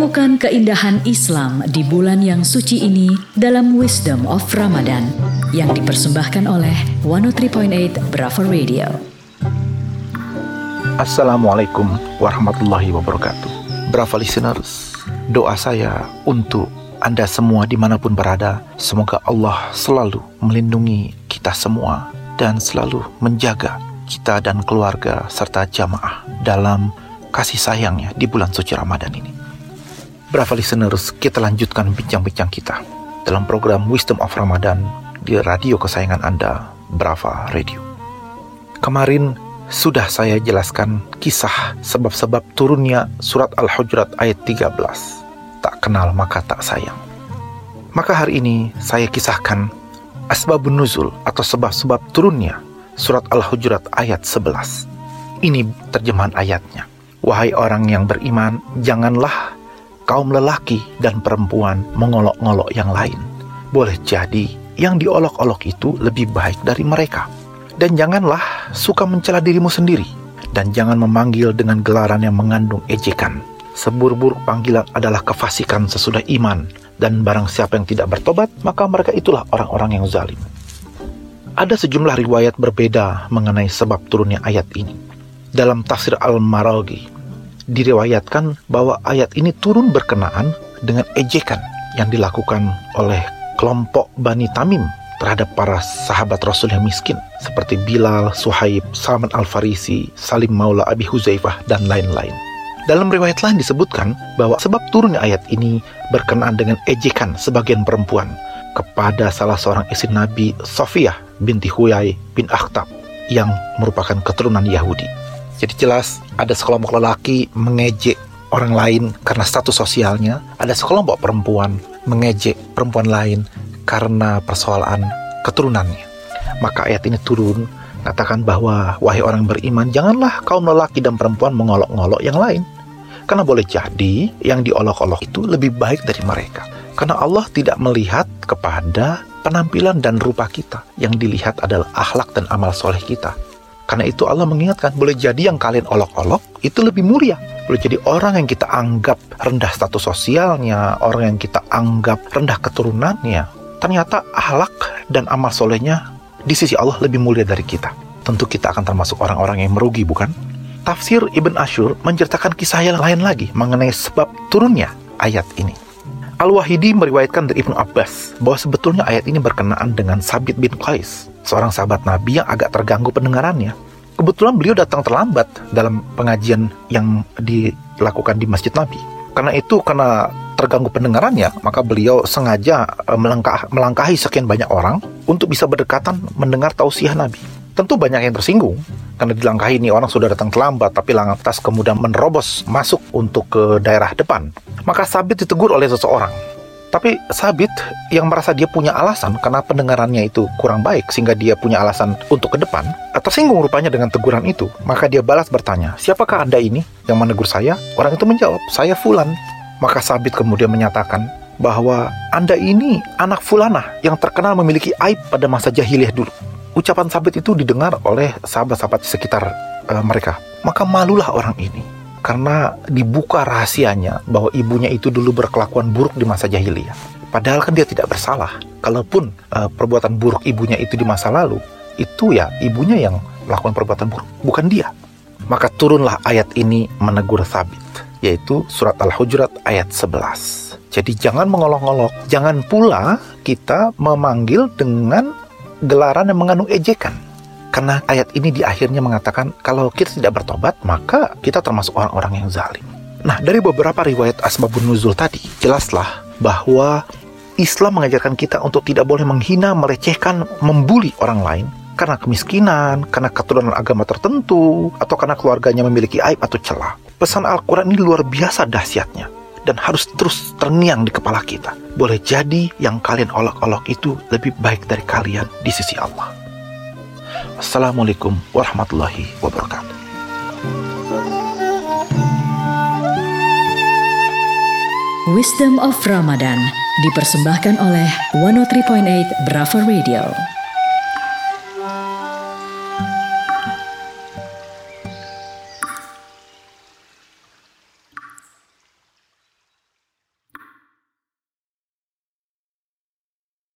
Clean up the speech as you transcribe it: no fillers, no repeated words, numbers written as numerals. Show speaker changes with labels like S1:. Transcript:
S1: Temukan keindahan Islam di bulan yang suci ini dalam Wisdom of Ramadan yang dipersembahkan oleh 103.8 Brava Radio.
S2: Assalamualaikum warahmatullahi wabarakatuh. Brava listeners, doa saya untuk Anda semua dimanapun berada, semoga Allah selalu melindungi kita semua dan selalu menjaga kita dan keluarga serta jamaah dalam kasih sayangnya di bulan suci Ramadan ini. Brava listeners, kita lanjutkan bincang-bincang kita dalam program Wisdom of Ramadan di radio kesayangan Anda, Brava Radio. Kemarin sudah saya jelaskan kisah sebab-sebab turunnya surat Al-Hujurat ayat 13. Tak kenal maka tak sayang. Maka hari ini saya kisahkan asbabun nuzul atau sebab-sebab turunnya surat Al-Hujurat ayat 11. Ini terjemahan ayatnya. Wahai orang yang beriman, janganlah kaum lelaki dan perempuan mengolok-ngolok yang lain. Boleh jadi yang diolok-olok itu lebih baik dari mereka. Dan janganlah suka mencela dirimu sendiri. Dan jangan memanggil dengan gelaran yang mengandung ejekan. Seburuk-buruk panggilan adalah kefasikan sesudah iman. Dan barang siapa yang tidak bertobat, maka mereka itulah orang-orang yang zalim. Ada sejumlah riwayat berbeda mengenai sebab turunnya ayat ini. Dalam tafsir Al-Maraghi, diriwayatkan bahwa ayat ini turun berkenaan dengan ejekan yang dilakukan oleh kelompok Bani Tamim terhadap para sahabat Rasul yang miskin seperti Bilal, Suhaib, Salman Al-Farisi, Salim Maula Abi Huzaifah, dan lain-lain. Dalam riwayat lain disebutkan bahwa sebab turunnya ayat ini berkenaan dengan ejekan sebagian perempuan kepada salah seorang istri Nabi, Sofiyah binti Huyai bin Akhtab, yang merupakan keturunan Yahudi. Jadi jelas ada sekelompok lelaki mengejek orang lain karena status sosialnya, ada sekelompok perempuan mengejek perempuan lain karena persoalan keturunannya. Maka ayat ini turun katakan bahwa wahai orang beriman, janganlah kaum lelaki dan perempuan mengolok-ngolok yang lain. Karena boleh jadi yang diolok-olok itu lebih baik dari mereka. Karena Allah tidak melihat kepada penampilan dan rupa kita. Yang dilihat adalah akhlak dan amal soleh kita. Karena itu Allah mengingatkan, boleh jadi yang kalian olok-olok itu lebih mulia. Boleh jadi orang yang kita anggap rendah status sosialnya, orang yang kita anggap rendah keturunannya, ternyata akhlak dan amal solehnya di sisi Allah lebih mulia dari kita. Tentu kita akan termasuk orang-orang yang merugi, bukan? Tafsir Ibn Ashur menceritakan kisah yang lain lagi mengenai sebab turunnya ayat ini. Al-Wahidi meriwayatkan dari Ibnu Abbas bahwa sebetulnya ayat ini berkenaan dengan Sabit bin Qais, seorang sahabat Nabi yang agak terganggu pendengarannya. Kebetulan beliau datang terlambat dalam pengajian yang dilakukan di Masjid Nabi. Karena terganggu pendengarannya, maka beliau sengaja melangkahi sekian banyak orang untuk bisa berdekatan mendengar tausiah Nabi. Tentu banyak yang tersinggung karena dilangkahi ini orang sudah datang terlambat, tapi lantas kemudian menerobos masuk untuk ke daerah depan. Maka Sabit ditegur oleh seseorang. Tapi Sabit yang merasa dia punya alasan karena pendengarannya itu kurang baik sehingga dia punya alasan untuk ke depan, tersinggung rupanya dengan teguran itu. Maka dia balas bertanya, siapakah Anda ini yang menegur saya? Orang itu menjawab, saya Fulan. Maka Sabit kemudian menyatakan bahwa Anda ini anak Fulanah yang terkenal memiliki aib pada masa jahiliyah dulu. Ucapan Sabit itu didengar oleh sahabat-sahabat di sekitar mereka. Maka malulah orang ini karena dibuka rahasianya bahwa ibunya itu dulu berkelakuan buruk di masa jahiliyah. Padahal kan dia tidak bersalah. Kalaupun perbuatan buruk ibunya itu di masa lalu, itu ya ibunya yang melakukan perbuatan buruk, bukan dia. Maka turunlah ayat ini menegur Sabit, yaitu surat Al-Hujurat ayat 11. Jadi jangan mengolok-olok, jangan pula kita memanggil dengan gelaran yang mengandung ejekan. Karena ayat ini di akhirnya mengatakan kalau kita tidak bertobat, maka kita termasuk orang-orang yang zalim. Nah, dari beberapa riwayat asbabun nuzul tadi, jelaslah bahwa Islam mengajarkan kita untuk tidak boleh menghina, melecehkan, membuli orang lain karena kemiskinan, karena keturunan agama tertentu, atau karena keluarganya memiliki aib atau celah. Pesan Al-Quran ini luar biasa dahsyatnya dan harus terus terngiang di kepala kita. Boleh jadi yang kalian olok-olok itu lebih baik dari kalian di sisi Allah. Assalamualaikum warahmatullahi wabarakatuh.
S1: Wisdom of Ramadan dipersembahkan oleh 103.8 Brava Radio.